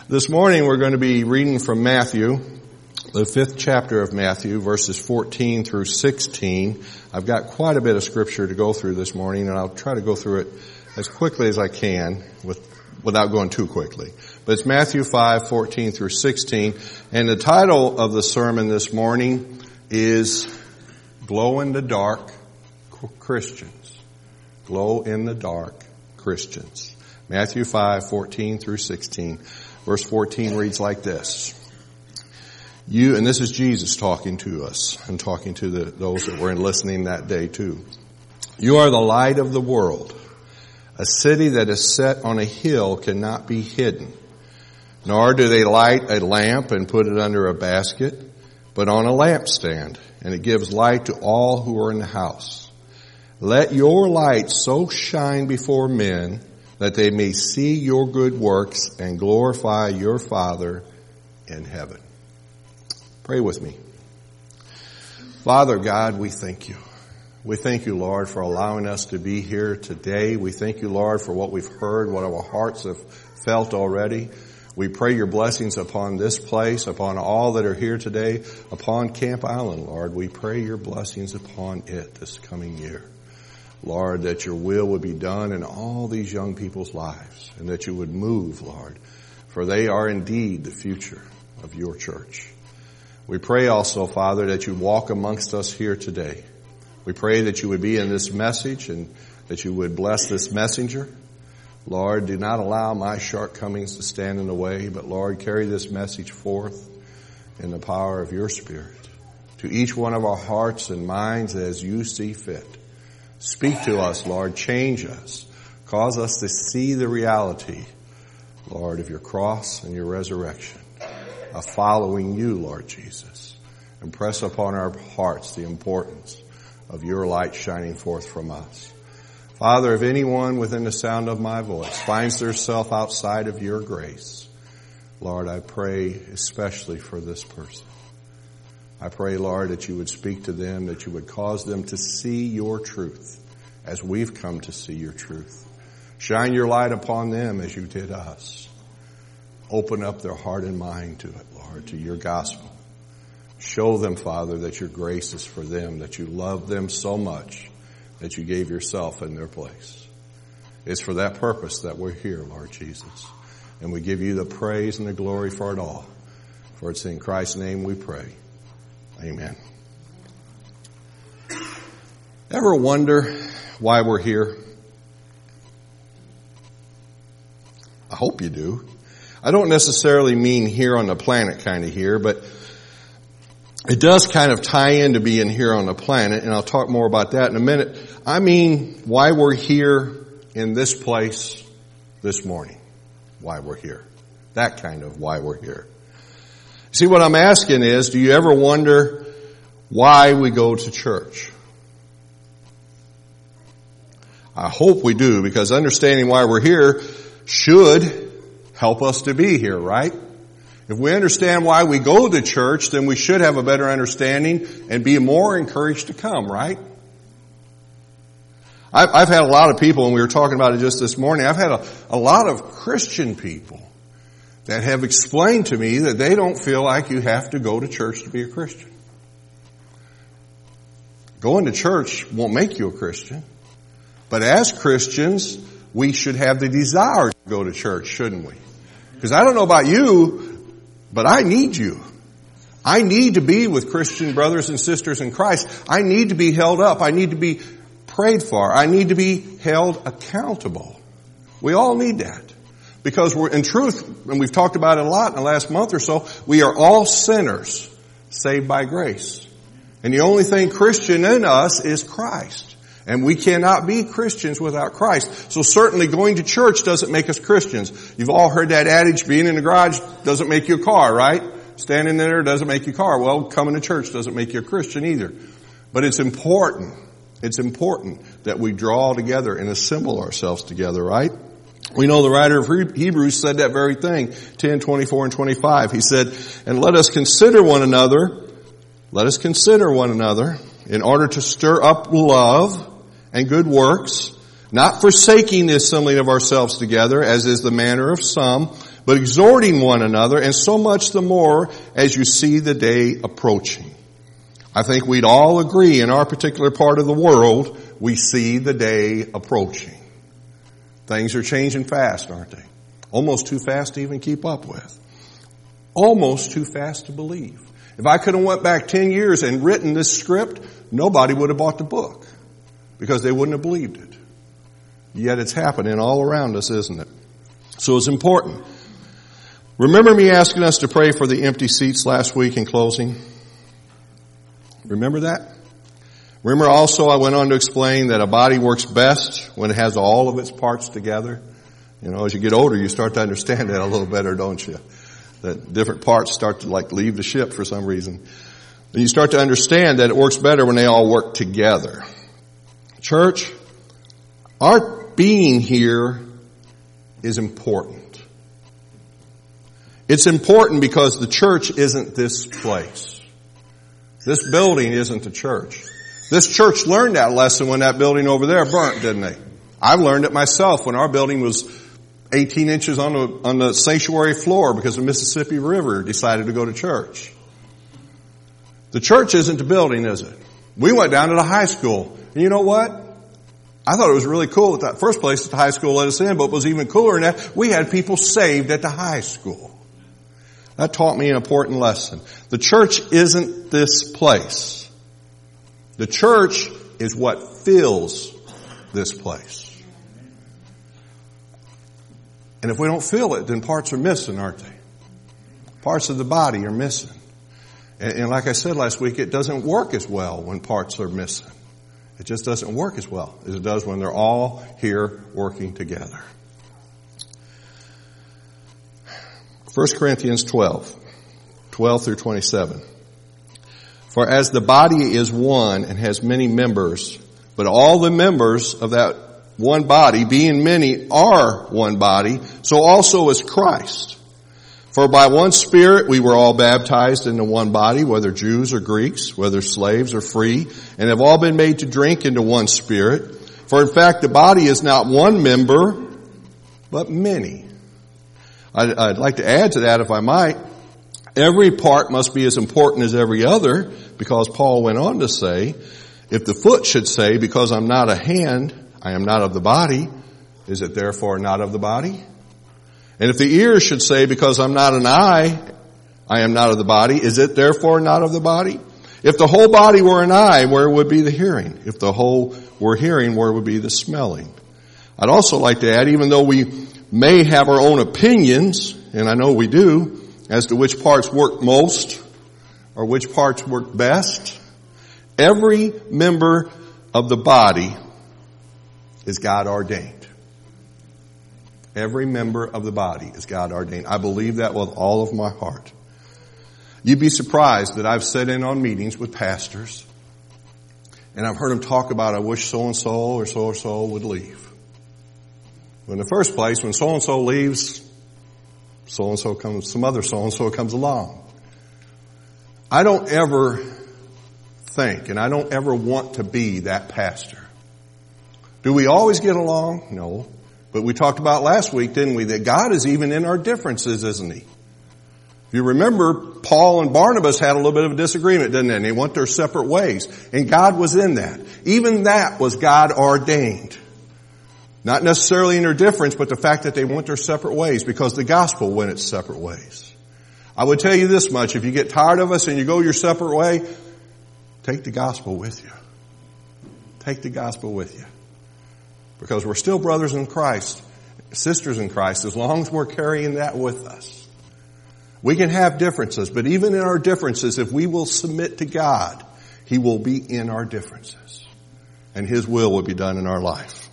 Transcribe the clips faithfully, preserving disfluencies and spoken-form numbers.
This morning we're going to be reading from Matthew, the fifth chapter of Matthew, verses fourteen through sixteen. I've got quite a bit of scripture to go through this morning, and I'll try to go through it as quickly as I can with, without going too quickly. But it's Matthew five, fourteen through sixteen, and the title of the sermon this morning is Glow in the Dark Christians. Glow in the Dark Christians. Matthew five, fourteen through sixteen. Verse fourteen reads like this. You, and this is Jesus talking to us and talking to the, those that were listening that day too. You are the light of the world. A city that is set on a hill cannot be hidden. Nor do they light a lamp and put it under a basket, but on a lampstand, and it gives light to all who are in the house. Let your light so shine before men that they may see your good works and glorify your Father in heaven. Pray with me. Father God, we thank you. We thank you, Lord, for allowing us to be here today. We thank you, Lord, for what we've heard, what our hearts have felt already. We pray your blessings upon this place, upon all that are here today, upon Camp Island, Lord. We pray your blessings upon it this coming year. Lord, that your will would be done in all these young people's lives, and that you would move, Lord, for they are indeed the future of your church. We pray also, Father, that you walk amongst us here today. We pray that you would be in this message and that you would bless this messenger. Lord, do not allow my shortcomings to stand in the way, but Lord, carry this message forth in the power of your Spirit to each one of our hearts and minds as you see fit. Speak to us, Lord. Change us. Cause us to see the reality, Lord, of your cross and your resurrection, of following you, Lord Jesus. Impress upon our hearts the importance of your light shining forth from us. Father, if anyone within the sound of my voice finds themselves outside of your grace, Lord, I pray especially for this person. I pray, Lord, that you would speak to them, that you would cause them to see your truth as we've come to see your truth. Shine your light upon them as you did us. Open up their heart and mind to it, Lord, to your gospel. Show them, Father, that your grace is for them, that you love them so much that you gave yourself in their place. It's for that purpose that we're here, Lord Jesus. And we give you the praise and the glory for it all. For it's in Christ's name we pray. Amen. Ever wonder why we're here? I hope you do. I don't necessarily mean here on the planet kind of here, but it does kind of tie into being here on the planet, and I'll talk more about that in a minute. I mean why we're here in this place this morning. Why we're here. That kind of why we're here. See, what I'm asking is, do you ever wonder why we go to church? I hope we do, because understanding why we're here should help us to be here, right? If we understand why we go to church, then we should have a better understanding and be more encouraged to come, right? I've, I've had a lot of people, and we were talking about it just this morning, I've had a, a lot of Christian people that have explained to me that they don't feel like you have to go to church to be a Christian. Going to church won't make you a Christian. But as Christians, we should have the desire to go to church, shouldn't we? Because I don't know about you, but I need you. I need to be with Christian brothers and sisters in Christ. I need to be held up. I need to be prayed for. I need to be held accountable. We all need that. Because we're, in truth, and we've talked about it a lot in the last month or so, we are all sinners saved by grace. And the only thing Christian in us is Christ. And we cannot be Christians without Christ. So certainly going to church doesn't make us Christians. You've all heard that adage, being in the garage doesn't make you a car, right? Standing there doesn't make you a car. Well, coming to church doesn't make you a Christian either. But it's important, it's important that we draw together and assemble ourselves together, right? We know the writer of Hebrews said that very thing, ten, twenty-four, and twenty-five. He said, and let us consider one another, let us consider one another in order to stir up love and good works, not forsaking the assembling of ourselves together, as is the manner of some, but exhorting one another, and so much the more as you see the day approaching. I think we'd all agree in our particular part of the world, we see the day approaching. Things are changing fast, aren't they? Almost too fast to even keep up with. Almost too fast to believe. If I could have went back ten years and written this script, nobody would have bought the book because they wouldn't have believed it. Yet it's happening all around us, isn't it? So it's important. Remember me asking us to pray for the empty seats last week in closing? Remember that? Remember also I went on to explain that a body works best when it has all of its parts together. You know, as you get older, you start to understand that a little better, don't you? That different parts start to like leave the ship for some reason. And you start to understand that it works better when they all work together. Church, our being here is important. It's important because the church isn't this place. This building isn't the church. This church learned that lesson when that building over there burnt, didn't they? I've learned it myself when our building was eighteen inches on the, on the sanctuary floor because the Mississippi River decided to go to church. The church isn't the building, is it? We went down to the high school. And you know what? I thought it was really cool at that first place that the high school let us in, but what was even cooler than that, we had people saved at the high school. That taught me an important lesson. The church isn't this place. The church is what fills this place. And if we don't feel it, then parts are missing, aren't they? Parts of the body are missing. And, and like I said last week, it doesn't work as well when parts are missing. It just doesn't work as well as it does when they're all here working together. First Corinthians twelve, twelve through twenty-seven. For as the body is one and has many members, but all the members of that one body, being many, are one body, so also is Christ. For by one Spirit we were all baptized into one body, whether Jews or Greeks, whether slaves or free, and have all been made to drink into one Spirit. For in fact the body is not one member, but many. I'd, I'd like to add to that, if I might. Every part must be as important as every other, because Paul went on to say, if the foot should say, because I'm not a hand, I am not of the body, is it therefore not of the body? And if the ear should say, because I'm not an eye, I am not of the body, is it therefore not of the body? If the whole body were an eye, where would be the hearing? If the whole were hearing, where would be the smelling? I'd also like to add, even though we may have our own opinions, and I know we do, as to which parts work most or which parts work best, every member of the body is God ordained. Every member of the body is God ordained. I believe that with all of my heart. You'd be surprised that I've sat in on meetings with pastors and I've heard them talk about, I wish so-and-so or so-and-so would leave. Well, in the first place, when so-and-so leaves, so-and-so comes, some other so-and-so comes along. I don't ever think, and I don't ever want to be that pastor. Do we always get along? No. But we talked about last week, didn't we, that God is even in our differences, isn't He? If you remember, Paul and Barnabas had a little bit of a disagreement, didn't they? And they went their separate ways. And God was in that. Even that was God ordained. Not necessarily in their difference, but the fact that they went their separate ways, because the gospel went its separate ways. I would tell you this much, if you get tired of us and you go your separate way, take the gospel with you. Take the gospel with you. Because we're still brothers in Christ, sisters in Christ, as long as we're carrying that with us. We can have differences, but even in our differences, if we will submit to God, He will be in our differences. And His will will be done in our life.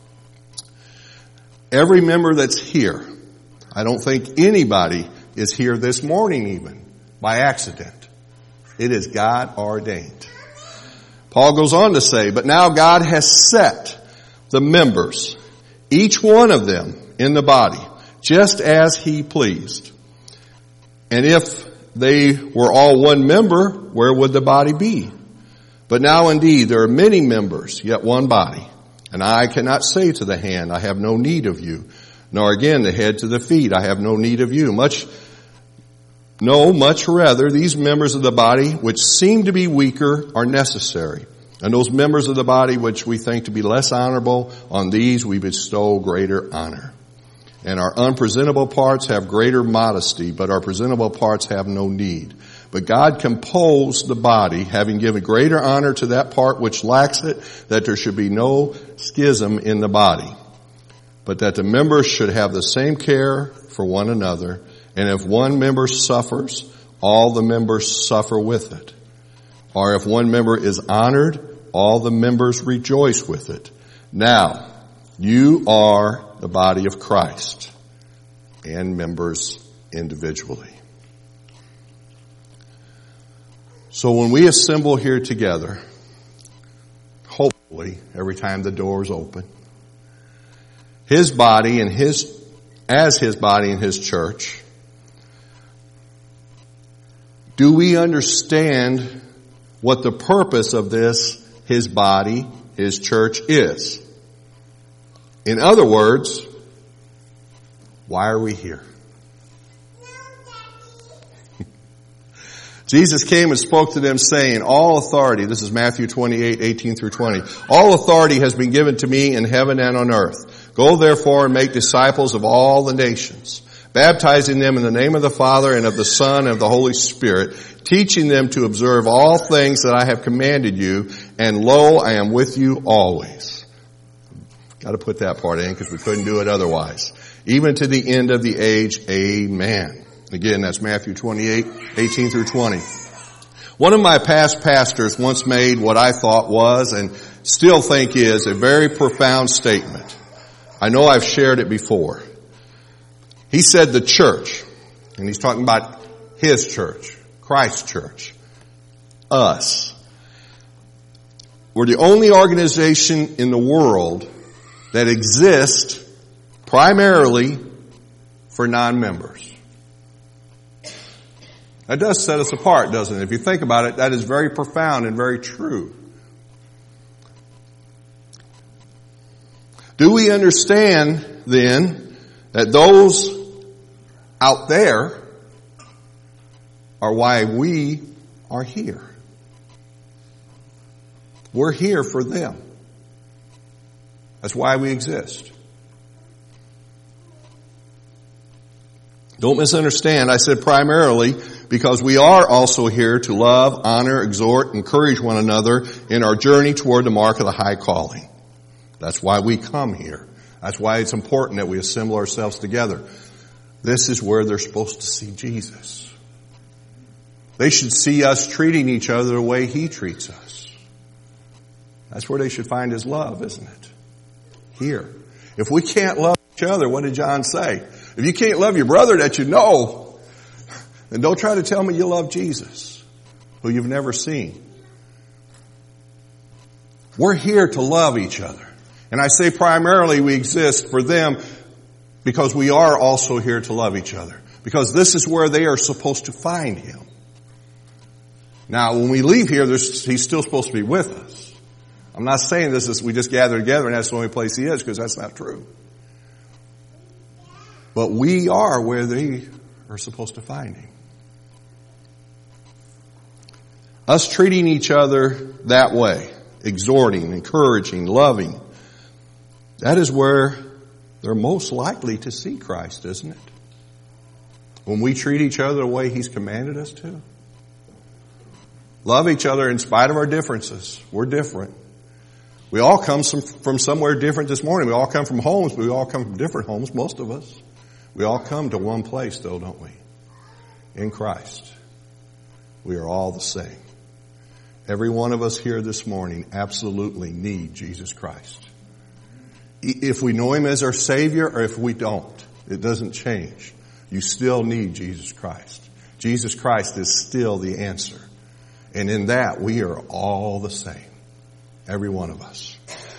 Every member that's here, I don't think anybody is here this morning even by accident. It is God ordained. Paul goes on to say, but now God has set the members, each one of them in the body, just as He pleased. And if they were all one member, where would the body be? But now indeed there are many members, yet one body. And eye cannot say to the hand, I have no need of you, nor again the head to the feet. I have no need of you. Much, no, much rather, these members of the body which seem to be weaker are necessary. And those members of the body which we think to be less honorable, on these we bestow greater honor. And our unpresentable parts have greater modesty, but our presentable parts have no need. But God composed the body, having given greater honor to that part which lacks it, that there should be no schism in the body, but that the members should have the same care for one another. And if one member suffers, all the members suffer with it. Or if one member is honored, all the members rejoice with it. Now, you are the body of Christ, and members individually. So when we assemble here together, hopefully every time the doors open, His body and His, as His body and His church, do we understand what the purpose of this, His body, His church is? In other words, why are we here? Jesus came and spoke to them saying, all authority, this is Matthew twenty-eight, eighteen through twenty, all authority has been given to me in heaven and on earth. Go therefore and make disciples of all the nations, baptizing them in the name of the Father and of the Son and of the Holy Spirit, teaching them to observe all things that I have commanded you, and lo, I am with you always. Got to put that part in because we couldn't do it otherwise. Even to the end of the age, amen. Again, that's Matthew twenty-eight, eighteen through twenty. One of my past pastors once made what I thought was, and still think is, a very profound statement. I know I've shared it before. He said the church, and he's talking about His church, Christ's church, us. We're the only organization in the world that exists primarily for non-members. That does set us apart, doesn't it? If you think about it, that is very profound and very true. Do we understand then that those out there are why we are here? We're here for them. That's why we exist. Don't misunderstand. I said primarily because we are also here to love, honor, exhort, encourage one another in our journey toward the mark of the high calling. That's why we come here. That's why it's important that we assemble ourselves together. This is where they're supposed to see Jesus. They should see us treating each other the way He treats us. That's where they should find His love, isn't it? Here. If we can't love each other, what did John say? If you can't love your brother that you know, then don't try to tell me you love Jesus, who you've never seen. We're here to love each other. And I say primarily we exist for them because we are also here to love each other. Because this is where they are supposed to find Him. Now, when we leave here, He's still supposed to be with us. I'm not saying this is we just gather together and that's the only place He is, because that's not true. But we are where they are supposed to find Him. Us treating each other that way, exhorting, encouraging, loving, that is where they're most likely to see Christ, isn't it? When we treat each other the way He's commanded us to. Love each other in spite of our differences. We're different. We all come some, from somewhere different this morning. We all come from homes, but we all come from different homes, most of us. We all come to one place, though, don't we? In Christ. We are all the same. Every one of us here this morning absolutely need Jesus Christ. If we know Him as our Savior or if we don't, it doesn't change. You still need Jesus Christ. Jesus Christ is still the answer. And in that, we are all the same. Every one of us.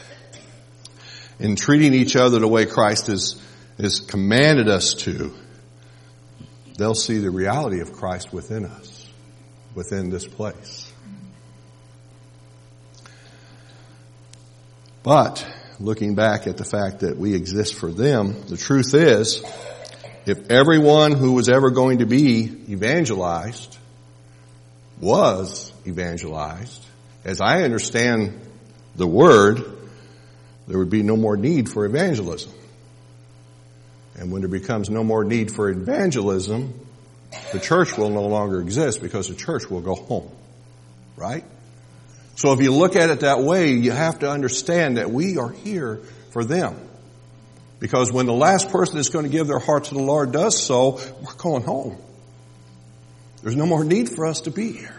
In treating each other the way Christ has, has commanded us to, they'll see the reality of Christ within us, within this place. But looking back at the fact that we exist for them. The truth is, if everyone who was ever going to be evangelized was evangelized, as I understand the word, there would be no more need for evangelism. And when there becomes no more need for evangelism, the church will no longer exist because the church will go home. Right? So if you look at it that way, you have to understand that we are here for them. Because when the last person that's going to give their heart to the Lord does so, we're going home. There's no more need for us to be here.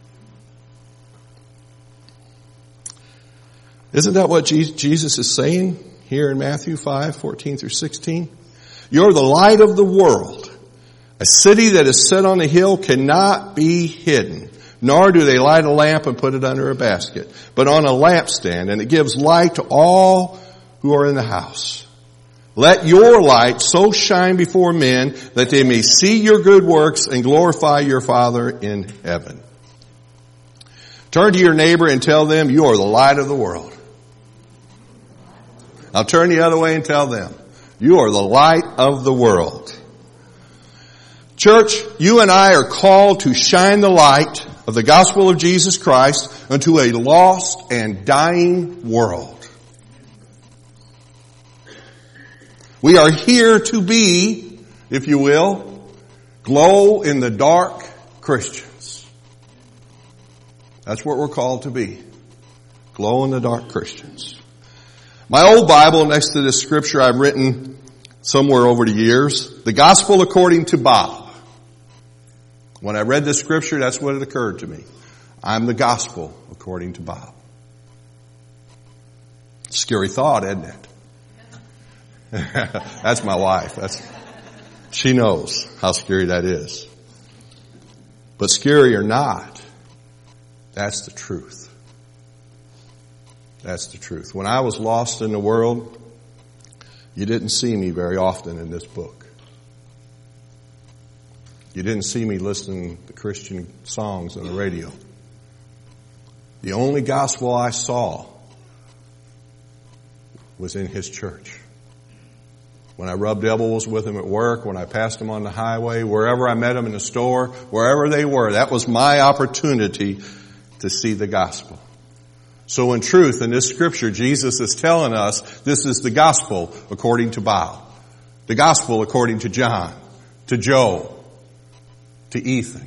Isn't that what Jesus is saying here in Matthew five, fourteen through sixteen? You're the light of the world. A city that is set on a hill cannot be hidden, nor do they light a lamp and put it under a basket, but on a lampstand, and it gives light to all who are in the house. Let your light so shine before men that they may see your good works and glorify your Father in heaven. Turn to your neighbor and tell them you are the light of the world. Now turn the other way and tell them you are the light of the world. Church, you and I are called to shine the light of the gospel of Jesus Christ unto a lost and dying world. We are here to be, if you will, glow in the dark Christians. That's what we're called to be. Glow in the dark Christians. My old Bible, next to this scripture I've written somewhere over the years, the gospel according to Bob. When I read this scripture, that's what it occurred to me. I'm the gospel according to Bob. Scary thought, isn't it? That's my wife. That's, she knows how scary that is. But scary or not, that's the truth. That's the truth. When I was lost in the world, you didn't see me very often in this book. You didn't see me listening to Christian songs on the radio. The only gospel I saw was in his church. When I rubbed elbows with him at work, when I passed him on the highway, wherever I met him in the store, wherever they were, that was my opportunity to see the gospel. So in truth, in this scripture, Jesus is telling us this is the gospel according to Bob. The gospel according to John, to Joe, to Ethan.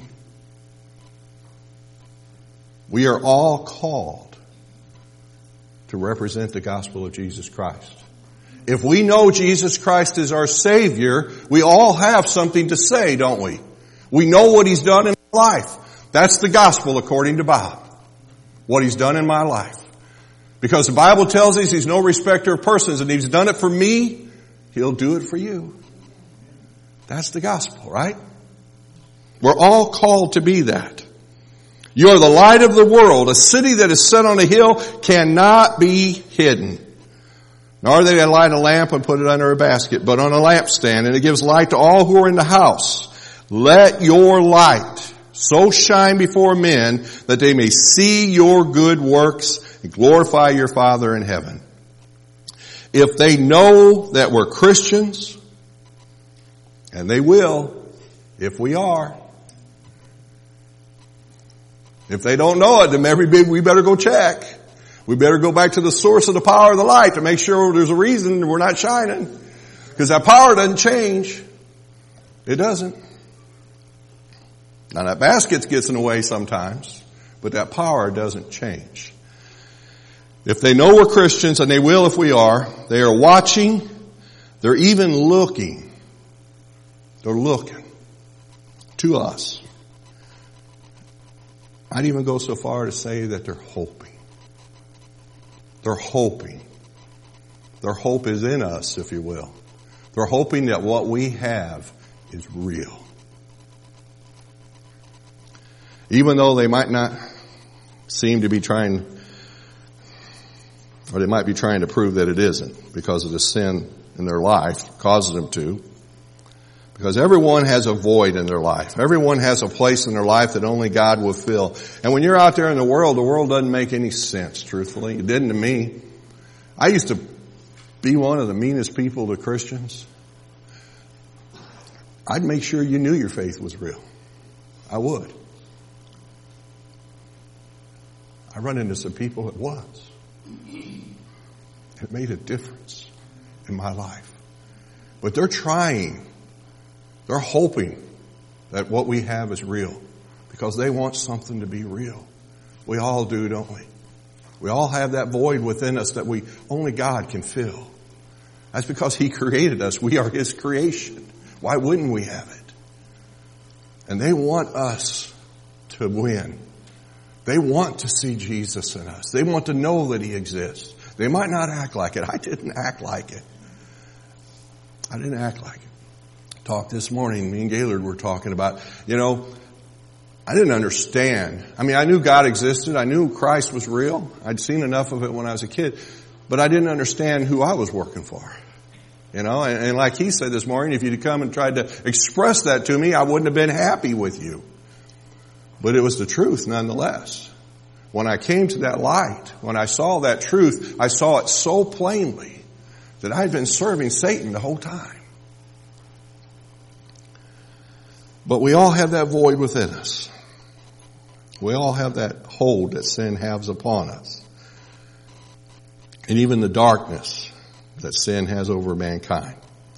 We are all called to represent the gospel of Jesus Christ. If we know Jesus Christ is our Savior, we all have something to say, don't we? We know what He's done in our life. That's the gospel according to Bob. What He's done in my life. Because the Bible tells us He's no respecter of persons, and He's done it for me, He'll do it for you. That's the gospel, right? We're all called to be that. You are the light of the world. A city that is set on a hill cannot be hidden. Nor do they light a lamp and put it under a basket, but on a lampstand, and it gives light to all who are in the house. Let your light so shine before men that they may see your good works and glorify your Father in heaven. If they know that we're Christians, and they will, if we are, if they don't know it, then maybe we better go check. We better go back to the source of the power of the light to make sure there's a reason we're not shining. Because that power doesn't change. It doesn't. Now that basket gets in the way sometimes, but that power doesn't change. If they know we're Christians, and they will if we are, they are watching, they're even looking. They're looking to us. I'd even go so far to say that they're hoping. They're hoping. Their hope is in us, if you will. They're hoping that what we have is real. Even though they might not seem to be trying, or they might be trying to prove that it isn't because of the sin in their life causes them to. Because everyone has a void in their life. Everyone has a place in their life that only God will fill. And when you're out there in the world, the world doesn't make any sense, truthfully. It didn't to me. I used to be one of the meanest people to Christians. I'd make sure you knew your faith was real. I would. I run into some people it was. It made a difference in my life. But they're trying. They're hoping that what we have is real because they want something to be real. We all do, don't we? We all have that void within us that we only God can fill. That's because He created us. We are His creation. Why wouldn't we have it? And they want us to win. They want to see Jesus in us. They want to know that He exists. They might not act like it. I didn't act like it. I didn't act like it. Talked this morning, me and Gaylord were talking about, you know, I didn't understand. I mean, I knew God existed. I knew Christ was real. I'd seen enough of it when I was a kid. But I didn't understand who I was working for. You know, and, and like he said this morning, if you'd come and tried to express that to me, I wouldn't have been happy with you. But it was the truth nonetheless. When I came to that light, when I saw that truth, I saw it so plainly that I'd been serving Satan the whole time. But we all have that void within us. We all have that hold that sin has upon us. And even the darkness that sin has over mankind.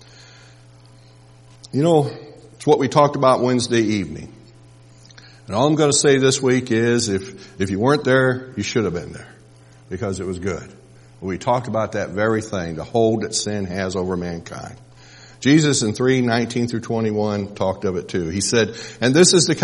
You know, it's what we talked about Wednesday evening. And all I'm going to say this week is if, if you weren't there, you should have been there because it was good. We talked about that very thing, the hold that sin has over mankind. Jesus in three nineteen through twenty-one talked of it too. He said, and this is the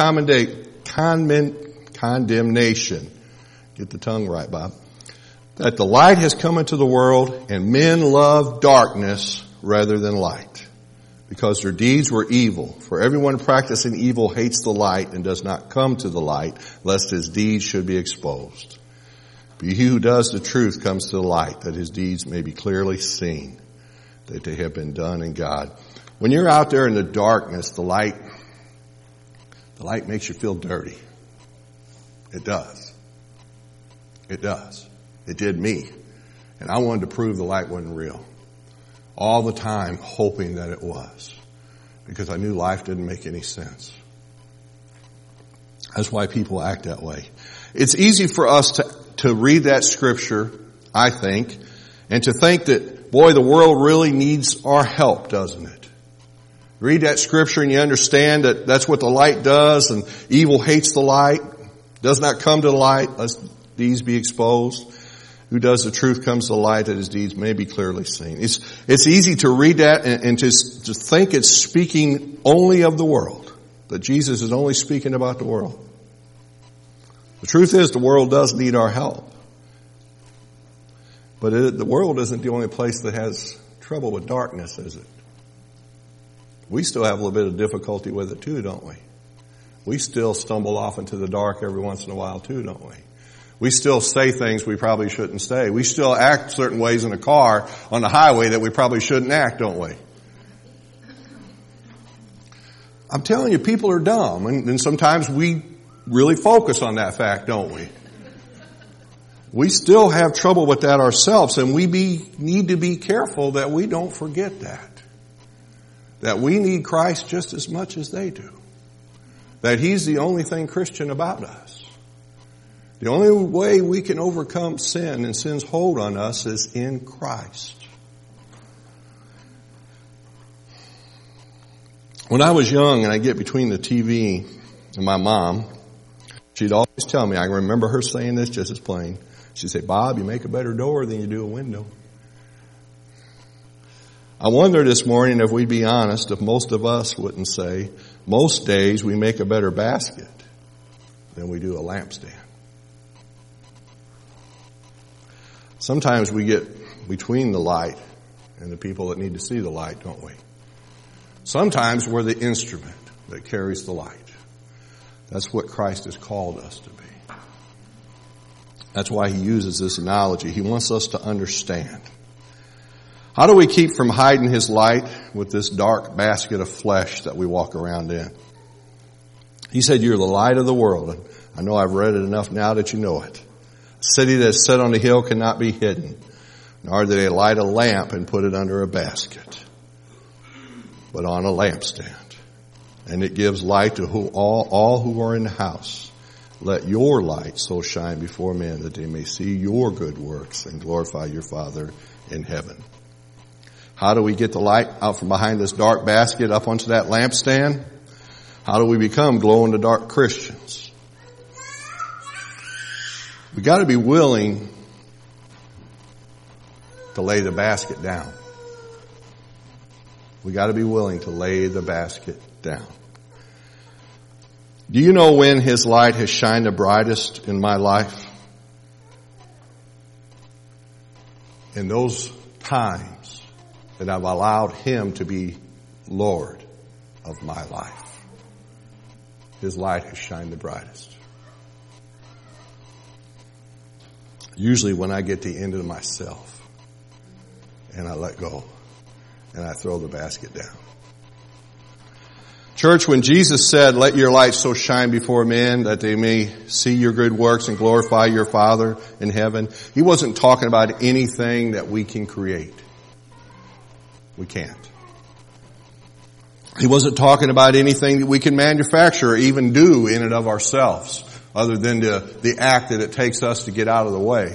condemnation. Get the tongue right, Bob. That the light has come into the world and men love darkness rather than light because their deeds were evil. For everyone practicing evil hates the light and does not come to the light lest his deeds should be exposed. But he who does the truth comes to the light that his deeds may be clearly seen, that they have been done in God. When you're out there in the darkness, the light, the light makes you feel dirty. It does. It does. It did me. And I wanted to prove the light wasn't real. All the time hoping that it was. Because I knew life didn't make any sense. That's why people act that way. It's easy for us to, to read that scripture, I think, and to think that, boy, the world really needs our help, doesn't it? Read that scripture and you understand that that's what the light does, and evil hates the light, does not come to the light, lest deeds be exposed. Who does the truth comes to the light that his deeds may be clearly seen. It's, it's easy to read that and, and to, to think it's speaking only of the world, that Jesus is only speaking about the world. The truth is the world does need our help. But it, the world isn't the only place that has trouble with darkness, is it? We still have a little bit of difficulty with it too, don't we? We still stumble off into the dark every once in a while too, don't we? We still say things we probably shouldn't say. We still act certain ways in a car on the highway that we probably shouldn't act, don't we? I'm telling you, people are dumb, and, and sometimes we really focus on that fact, don't we? We still have trouble with that ourselves, and we be, need to be careful that we don't forget that. That we need Christ just as much as they do. That He's the only thing Christian about us. The only way we can overcome sin and sin's hold on us is in Christ. When I was young and I get between the T V and my mom, she'd always tell me, I remember her saying this just as plain. She'd say, Bob, you make a better door than you do a window. I wonder this morning if we'd be honest, if most of us wouldn't say, most days we make a better basket than we do a lampstand. Sometimes we get between the light and the people that need to see the light, don't we? Sometimes we're the instrument that carries the light. That's what Christ has called us to be. That's why He uses this analogy. He wants us to understand. How do we keep from hiding His light with this dark basket of flesh that we walk around in? He said, you're the light of the world. I know I've read it enough now that you know it. A city that is set on the hill cannot be hidden. Nor do they light a lamp and put it under a basket, but on a lampstand. And it gives light to who, all, all who are in the house. Let your light so shine before men that they may see your good works and glorify your Father in heaven. How do we get the light out from behind this dark basket up onto that lampstand? How do we become glow-in-the-dark Christians? We got to be willing to lay the basket down. We got to be willing to lay the basket down. Do you know when His light has shined the brightest in my life? In those times that I've allowed Him to be Lord of my life. His light has shined the brightest. Usually when I get to the end of myself and I let go and I throw the basket down. Church, when Jesus said, let your light so shine before men that they may see your good works and glorify your Father in heaven, He wasn't talking about anything that we can create. We can't. He wasn't talking about anything that we can manufacture or even do in and of ourselves, other than the, the act that it takes us to get out of the way.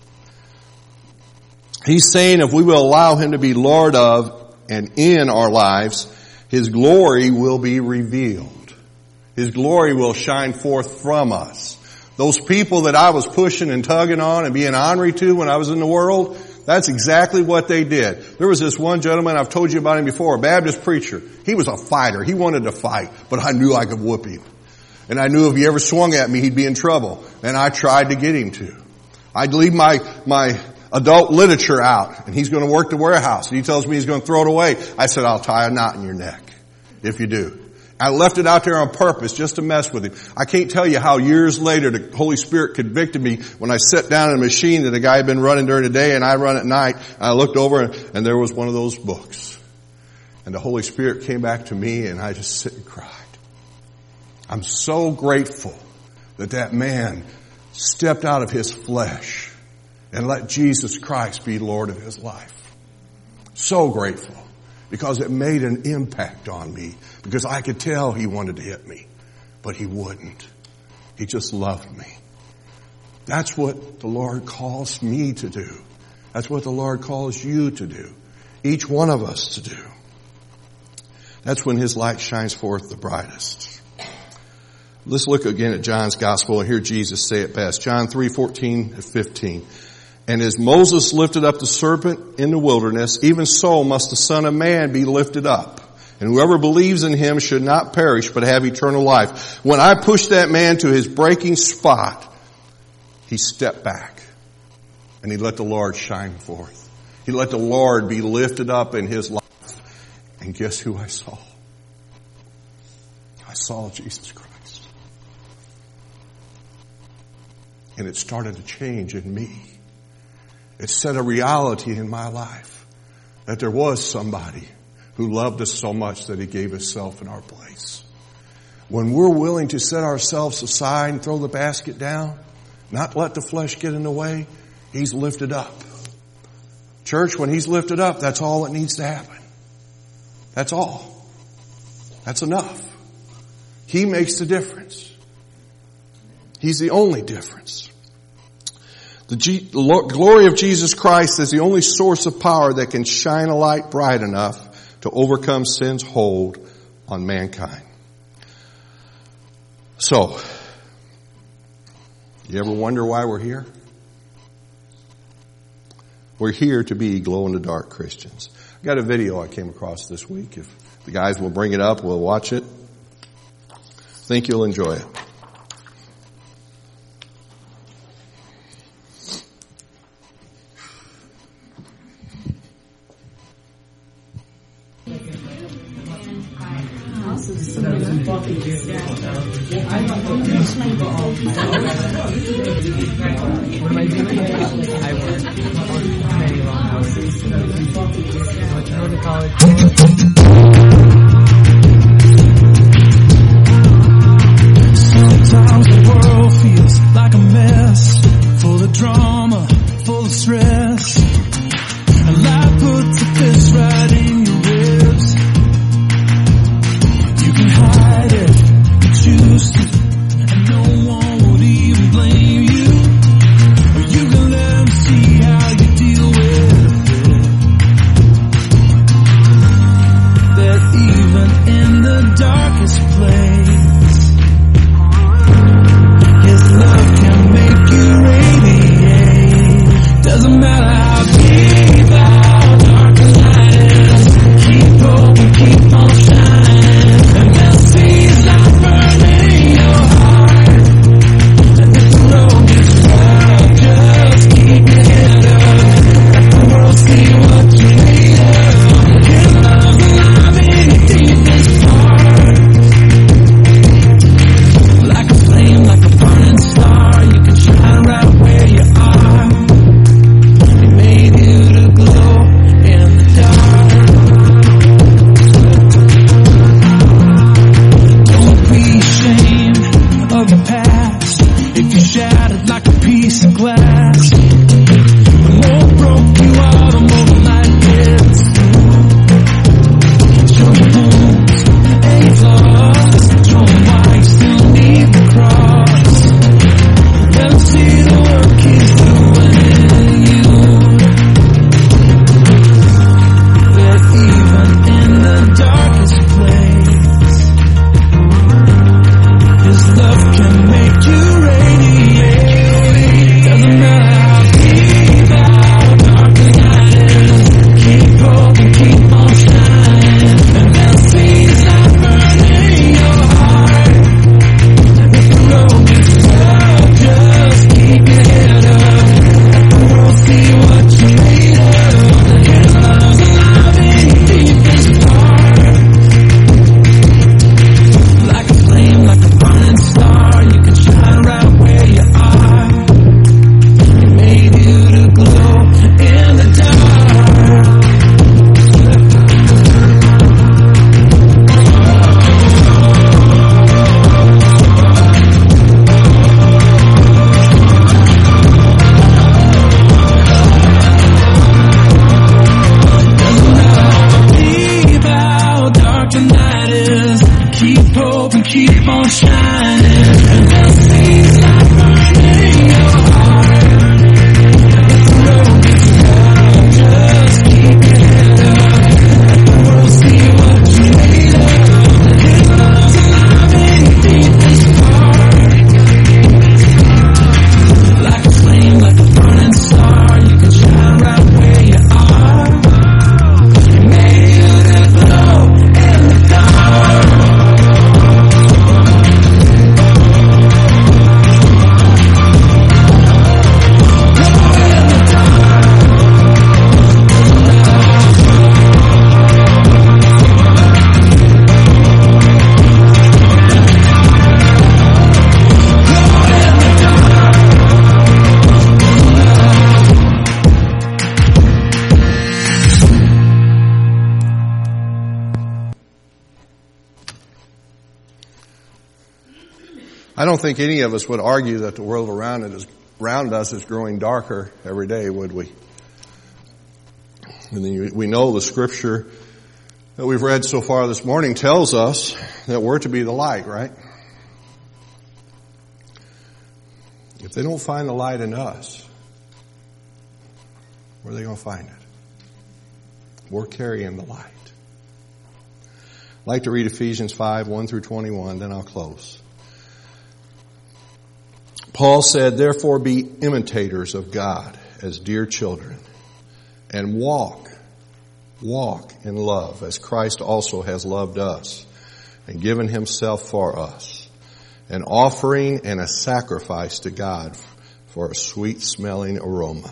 He's saying if we will allow Him to be Lord of and in our lives, His glory will be revealed. His glory will shine forth from us. Those people that I was pushing and tugging on and being ornery to when I was in the world, that's exactly what they did. There was this one gentleman, I've told you about him before, a Baptist preacher. He was a fighter. He wanted to fight, but I knew I could whoop him. And I knew if he ever swung at me, he'd be in trouble. And I tried to get him to. I'd leave my, my adult literature out, and he's going to work the warehouse. And he tells me he's going to throw it away. I said, I'll tie a knot in your neck if you do. I left it out there on purpose just to mess with him. I can't tell you how years later the Holy Spirit convicted me when I sat down in a machine that a guy had been running during the day and I run at night. And I looked over and, and there was one of those books. And the Holy Spirit came back to me and I just sit and cried. I'm so grateful that that man stepped out of his flesh and let Jesus Christ be Lord of his life. So grateful. Because it made an impact on me. Because I could tell he wanted to hit me. But he wouldn't. He just loved me. That's what the Lord calls me to do. That's what the Lord calls you to do. Each one of us to do. That's when His light shines forth the brightest. Let's look again at John's Gospel and hear Jesus say it best. John three, fourteen and fifteen. And as Moses lifted up the serpent in the wilderness, even so must the Son of Man be lifted up. And whoever believes in Him should not perish, but have eternal life. When I pushed that man to his breaking spot, he stepped back. And he let the Lord shine forth. He let the Lord be lifted up in his life. And guess who I saw? I saw Jesus Christ. And it started to change in me. It set a reality in my life that there was somebody who loved us so much that He gave Himself in our place. When we're willing to set ourselves aside and throw the basket down, not let the flesh get in the way, He's lifted up. Church, when He's lifted up, that's all that needs to happen. That's all. That's enough. He makes the difference. He's the only difference. The G- glory of Jesus Christ is the only source of power that can shine a light bright enough to overcome sin's hold on mankind. So, you ever wonder why we're here? We're here to be glow-in-the-dark Christians. I got a video I came across this week. If the guys will bring it up, we'll watch it. I think you'll enjoy it. What am I doing? I work on many long houses. I went to Northern College. Sometimes the world feels like a mess, full of drama, full of stress. I don't think any of us would argue that the world around it is, around us is growing darker every day, would we? And then we know the scripture that we've read so far this morning tells us that we're to be the light, right? If they don't find the light in us, where are they going to find it? We're carrying the light. I'd like to read Ephesians five, one through twenty-one, then I'll close. Paul said, therefore be imitators of God as dear children, and walk, walk in love as Christ also has loved us and given himself for us, an offering and a sacrifice to God for a sweet smelling aroma.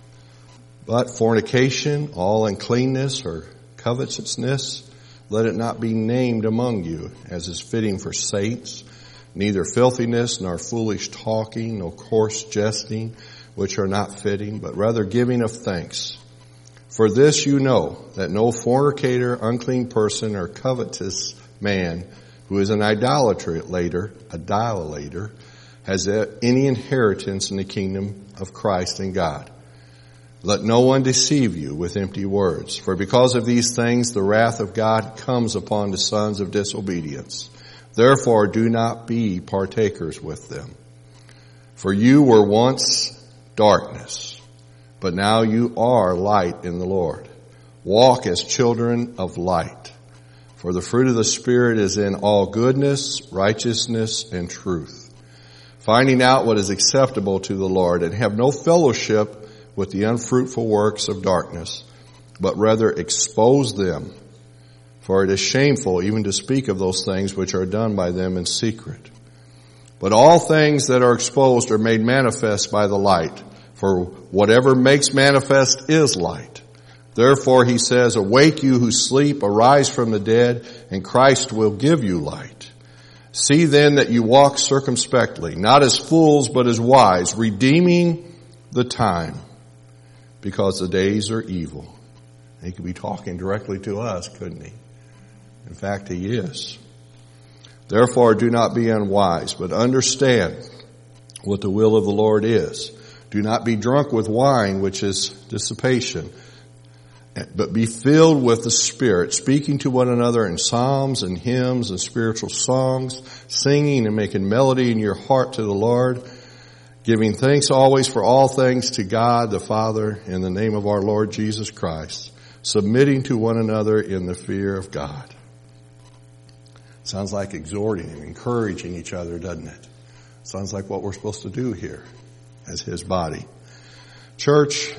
But fornication, all uncleanness or covetousness, let it not be named among you as is fitting for saints, neither filthiness, nor foolish talking, nor coarse jesting, which are not fitting, but rather giving of thanks. For this you know, that no fornicator, unclean person, or covetous man, who is an idolater, idolater, has any inheritance in the kingdom of Christ and God. Let no one deceive you with empty words, for because of these things the wrath of God comes upon the sons of disobedience. Therefore, do not be partakers with them. For you were once darkness, but now you are light in the Lord. Walk as children of light. For the fruit of the Spirit is in all goodness, righteousness, and truth, finding out what is acceptable to the Lord, and have no fellowship with the unfruitful works of darkness, but rather expose them. For it is shameful even to speak of those things which are done by them in secret. But all things that are exposed are made manifest by the light. For whatever makes manifest is light. Therefore he says, awake you who sleep, arise from the dead, and Christ will give you light. See then that you walk circumspectly, not as fools but as wise, redeeming the time, because the days are evil. He could be talking directly to us, couldn't he? In fact, he is. Therefore, do not be unwise, but understand what the will of the Lord is. Do not be drunk with wine, which is dissipation, but be filled with the Spirit, speaking to one another in psalms and hymns and spiritual songs, singing and making melody in your heart to the Lord, giving thanks always for all things to God the Father in the name of our Lord Jesus Christ, submitting to one another in the fear of God. Sounds like exhorting and encouraging each other, doesn't it? Sounds like what we're supposed to do here as his body. Church,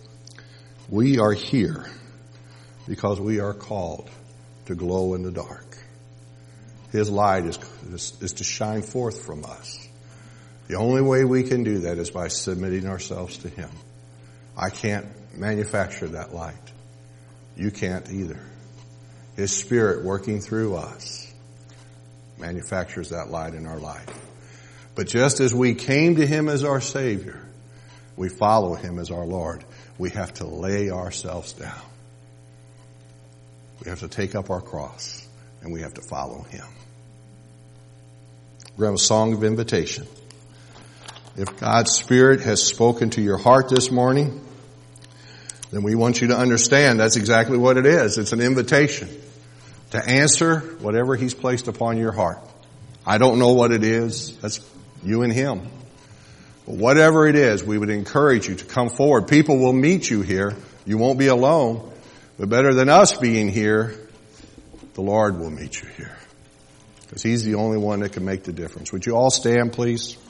we are here because we are called to glow in the dark. His light is, is, is to shine forth from us. The only way we can do that is by submitting ourselves to him. I can't manufacture that light. You can't either. His Spirit working through us manufactures that light in our life. But just as we came to him as our Savior, we follow him as our Lord. We have to lay ourselves down. We have to take up our cross, and we have to follow him. We're going to have a song of invitation. If God's Spirit has spoken to your heart this morning, then we want you to understand that's exactly what it is. It's an invitation to answer whatever he's placed upon your heart. I don't know what it is. That's you and Him. But whatever it is, we would encourage you to come forward. People will meet you here. You won't be alone. But better than us being here, the Lord will meet you here. Because He's the only one that can make the difference. Would you all stand, please?